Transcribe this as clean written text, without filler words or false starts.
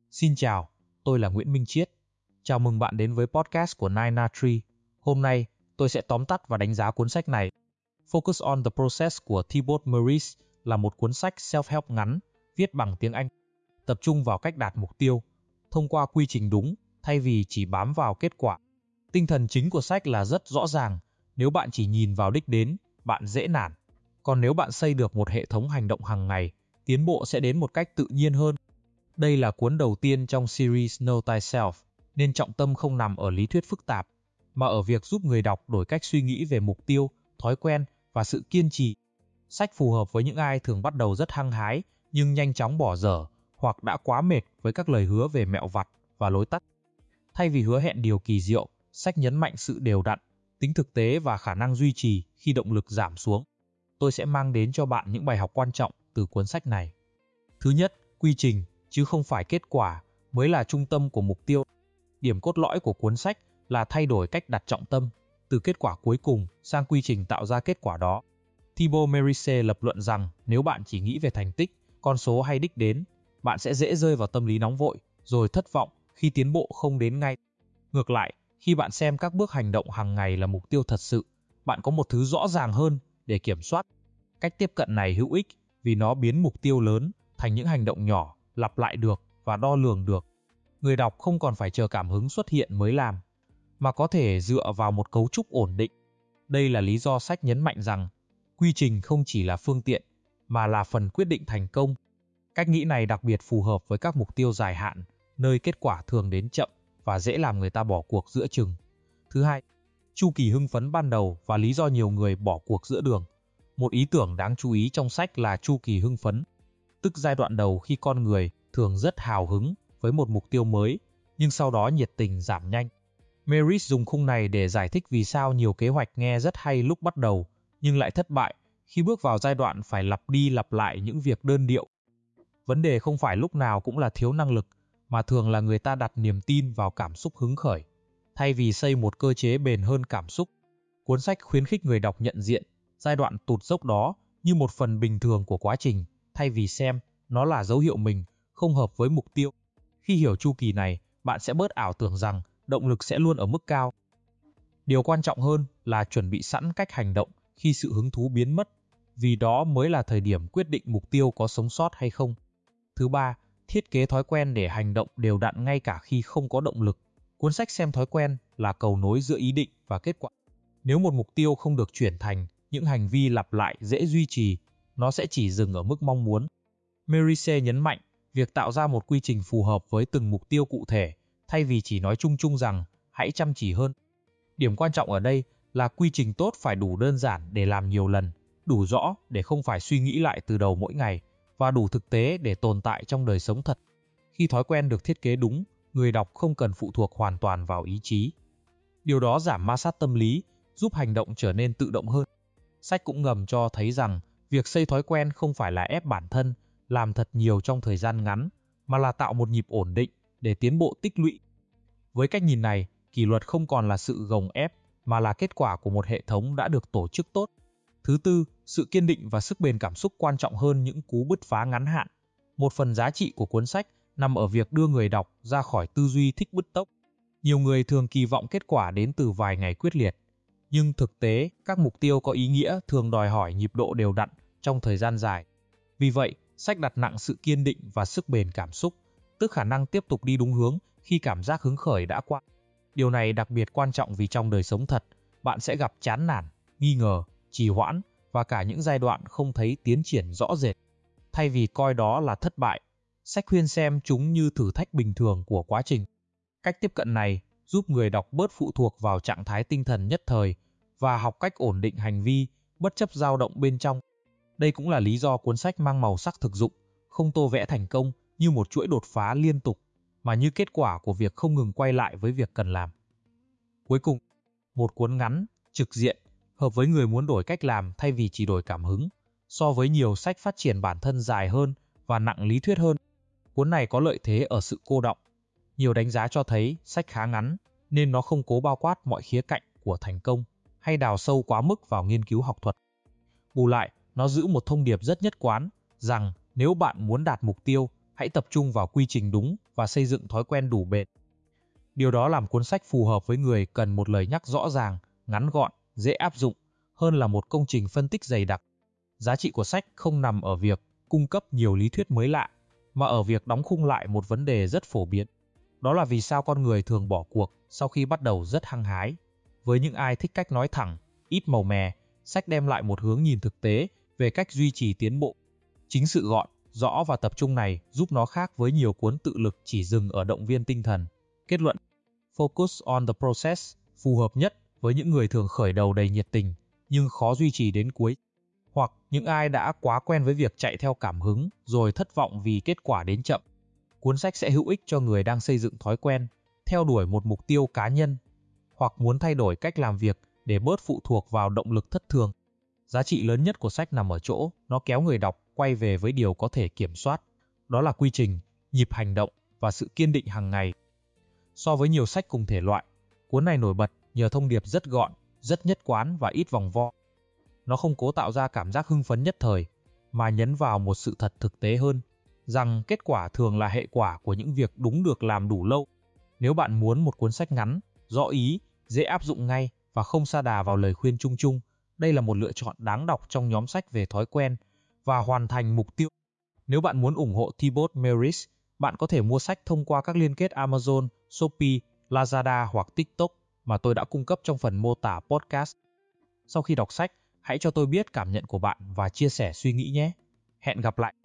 Xin chào, tôi là Nguyễn Minh Chiết. Chào mừng bạn đến với podcast của Nine Tree. Hôm nay, tôi sẽ tóm tắt và đánh giá cuốn sách này. Focus on the Process của Thibaut Maurice là một cuốn sách self-help ngắn, viết bằng tiếng Anh, tập trung vào cách đạt mục tiêu, thông qua quy trình đúng, thay vì chỉ bám vào kết quả. Tinh thần chính của sách là rất rõ ràng, nếu bạn chỉ nhìn vào đích đến, bạn dễ nản. Còn nếu bạn xây được một hệ thống hành động hàng ngày, tiến bộ sẽ đến một cách tự nhiên hơn. Đây là cuốn đầu tiên trong series Know Thyself, nên trọng tâm không nằm ở lý thuyết phức tạp, mà ở việc giúp người đọc đổi cách suy nghĩ về mục tiêu, thói quen và sự kiên trì. Sách phù hợp với những ai thường bắt đầu rất hăng hái nhưng nhanh chóng bỏ dở hoặc đã quá mệt với các lời hứa về mẹo vặt và lối tắt. Thay vì hứa hẹn điều kỳ diệu, sách nhấn mạnh sự đều đặn, tính thực tế và khả năng duy trì khi động lực giảm xuống. Tôi sẽ mang đến cho bạn những bài học quan trọng từ cuốn sách này. Thứ nhất, quy trình, chứ không phải kết quả, mới là trung tâm của mục tiêu. Điểm cốt lõi của cuốn sách là thay đổi cách đặt trọng tâm, từ kết quả cuối cùng sang quy trình tạo ra kết quả đó. Thibaut Maurice lập luận rằng nếu bạn chỉ nghĩ về thành tích, con số hay đích đến, bạn sẽ dễ rơi vào tâm lý nóng vội, rồi thất vọng khi tiến bộ không đến ngay. Ngược lại, khi bạn xem các bước hành động hàng ngày là mục tiêu thật sự, bạn có một thứ rõ ràng hơn để kiểm soát. Cách tiếp cận này hữu ích vì nó biến mục tiêu lớn thành những hành động nhỏ, lặp lại được và đo lường được. Người đọc không còn phải chờ cảm hứng xuất hiện mới làm, mà có thể dựa vào một cấu trúc ổn định. Đây là lý do sách nhấn mạnh rằng quy trình không chỉ là phương tiện, mà là phần quyết định thành công. Cách nghĩ này đặc biệt phù hợp với các mục tiêu dài hạn, nơi kết quả thường đến chậm và dễ làm người ta bỏ cuộc giữa chừng. Thứ hai, chu kỳ hưng phấn ban đầu và lý do nhiều người bỏ cuộc giữa đường. Một ý tưởng đáng chú ý trong sách là chu kỳ hưng phấn, tức giai đoạn đầu khi con người thường rất hào hứng với một mục tiêu mới, nhưng sau đó nhiệt tình giảm nhanh. Maurice dùng khung này để giải thích vì sao nhiều kế hoạch nghe rất hay lúc bắt đầu, nhưng lại thất bại khi bước vào giai đoạn phải lặp đi lặp lại những việc đơn điệu. Vấn đề không phải lúc nào cũng là thiếu năng lực, mà thường là người ta đặt niềm tin vào cảm xúc hứng khởi, thay vì xây một cơ chế bền hơn cảm xúc. Cuốn sách khuyến khích người đọc nhận diện giai đoạn tụt dốc đó như một phần bình thường của quá trình, thay vì xem nó là dấu hiệu mình không hợp với mục tiêu. Khi hiểu chu kỳ này, bạn sẽ bớt ảo tưởng rằng động lực sẽ luôn ở mức cao. Điều quan trọng hơn là chuẩn bị sẵn cách hành động khi sự hứng thú biến mất, vì đó mới là thời điểm quyết định mục tiêu có sống sót hay không. Thứ ba, thiết kế thói quen để hành động đều đặn ngay cả khi không có động lực. Cuốn sách xem thói quen là cầu nối giữa ý định và kết quả. Nếu một mục tiêu không được chuyển thành những hành vi lặp lại dễ duy trì, nó sẽ chỉ dừng ở mức mong muốn. Maurice nhấn mạnh việc tạo ra một quy trình phù hợp với từng mục tiêu cụ thể, thay vì chỉ nói chung chung rằng hãy chăm chỉ hơn. Điểm quan trọng ở đây là quy trình tốt phải đủ đơn giản để làm nhiều lần, đủ rõ để không phải suy nghĩ lại từ đầu mỗi ngày, và đủ thực tế để tồn tại trong đời sống thật. Khi thói quen được thiết kế đúng, người đọc không cần phụ thuộc hoàn toàn vào ý chí. Điều đó giảm ma sát tâm lý, giúp hành động trở nên tự động hơn. Sách cũng ngầm cho thấy rằng việc xây thói quen không phải là ép bản thân làm thật nhiều trong thời gian ngắn, mà là tạo một nhịp ổn định để tiến bộ tích lũy. Với cách nhìn này, kỷ luật không còn là sự gồng ép, mà là kết quả của một hệ thống đã được tổ chức tốt. Thứ tư, sự kiên định và sức bền cảm xúc quan trọng hơn những cú bứt phá ngắn hạn. Một phần giá trị của cuốn sách nằm ở việc đưa người đọc ra khỏi tư duy thích bứt tốc. Nhiều người thường kỳ vọng kết quả đến từ vài ngày quyết liệt, nhưng thực tế, các mục tiêu có ý nghĩa thường đòi hỏi nhịp độ đều đặn trong thời gian dài. Vì vậy, sách đặt nặng sự kiên định và sức bền cảm xúc, tức khả năng tiếp tục đi đúng hướng khi cảm giác hứng khởi đã qua. Điều này đặc biệt quan trọng vì trong đời sống thật, bạn sẽ gặp chán nản, nghi ngờ, trì hoãn và cả những giai đoạn không thấy tiến triển rõ rệt. Thay vì coi đó là thất bại, sách khuyên xem chúng như thử thách bình thường của quá trình. Cách tiếp cận này giúp người đọc bớt phụ thuộc vào trạng thái tinh thần nhất thời và học cách ổn định hành vi bất chấp dao động bên trong. Đây cũng là lý do cuốn sách mang màu sắc thực dụng, không tô vẽ thành công như một chuỗi đột phá liên tục, mà như kết quả của việc không ngừng quay lại với việc cần làm. Cuối cùng, một cuốn ngắn, trực diện, hợp với người muốn đổi cách làm thay vì chỉ đổi cảm hứng, so với nhiều sách phát triển bản thân dài hơn và nặng lý thuyết hơn. Cuốn này có lợi thế ở sự cô đọng. Nhiều đánh giá cho thấy sách khá ngắn, nên nó không cố bao quát mọi khía cạnh của thành công hay đào sâu quá mức vào nghiên cứu học thuật. Bù lại, nó giữ một thông điệp rất nhất quán rằng nếu bạn muốn đạt mục tiêu, hãy tập trung vào quy trình đúng và xây dựng thói quen đủ bền. Điều đó làm cuốn sách phù hợp với người cần một lời nhắc rõ ràng, ngắn gọn, dễ áp dụng hơn là một công trình phân tích dày đặc. Giá trị của sách không nằm ở việc cung cấp nhiều lý thuyết mới lạ, mà ở việc đóng khung lại một vấn đề rất phổ biến. Đó là vì sao con người thường bỏ cuộc sau khi bắt đầu rất hăng hái. Với những ai thích cách nói thẳng, ít màu mè, sách đem lại một hướng nhìn thực tế về cách duy trì tiến bộ. Chính sự gọn, rõ và tập trung này giúp nó khác với nhiều cuốn tự lực chỉ dừng ở động viên tinh thần. Kết luận: Focus on the process phù hợp nhất với những người thường khởi đầu đầy nhiệt tình nhưng khó duy trì đến cuối, hoặc những ai đã quá quen với việc chạy theo cảm hứng rồi thất vọng vì kết quả đến chậm. Cuốn sách sẽ hữu ích cho người đang xây dựng thói quen, theo đuổi một mục tiêu cá nhân, hoặc muốn thay đổi cách làm việc để bớt phụ thuộc vào động lực thất thường. Giá trị lớn nhất của sách nằm ở chỗ nó kéo người đọc quay về với điều có thể kiểm soát. Đó là quy trình, nhịp hành động và sự kiên định hàng ngày. So với nhiều sách cùng thể loại, cuốn này nổi bật nhờ thông điệp rất gọn, rất nhất quán và ít vòng vo. Nó không cố tạo ra cảm giác hưng phấn nhất thời, mà nhấn vào một sự thật thực tế hơn, rằng kết quả thường là hệ quả của những việc đúng được làm đủ lâu. Nếu bạn muốn một cuốn sách ngắn, rõ ý, dễ áp dụng ngay và không sa đà vào lời khuyên chung chung, đây là một lựa chọn đáng đọc trong nhóm sách về thói quen và hoàn thành mục tiêu. Nếu bạn muốn ủng hộ Thibaut Marys, bạn có thể mua sách thông qua các liên kết Amazon, Shopee, Lazada hoặc TikTok mà tôi đã cung cấp trong phần mô tả podcast. Sau khi đọc sách, hãy cho tôi biết cảm nhận của bạn và chia sẻ suy nghĩ nhé. Hẹn gặp lại!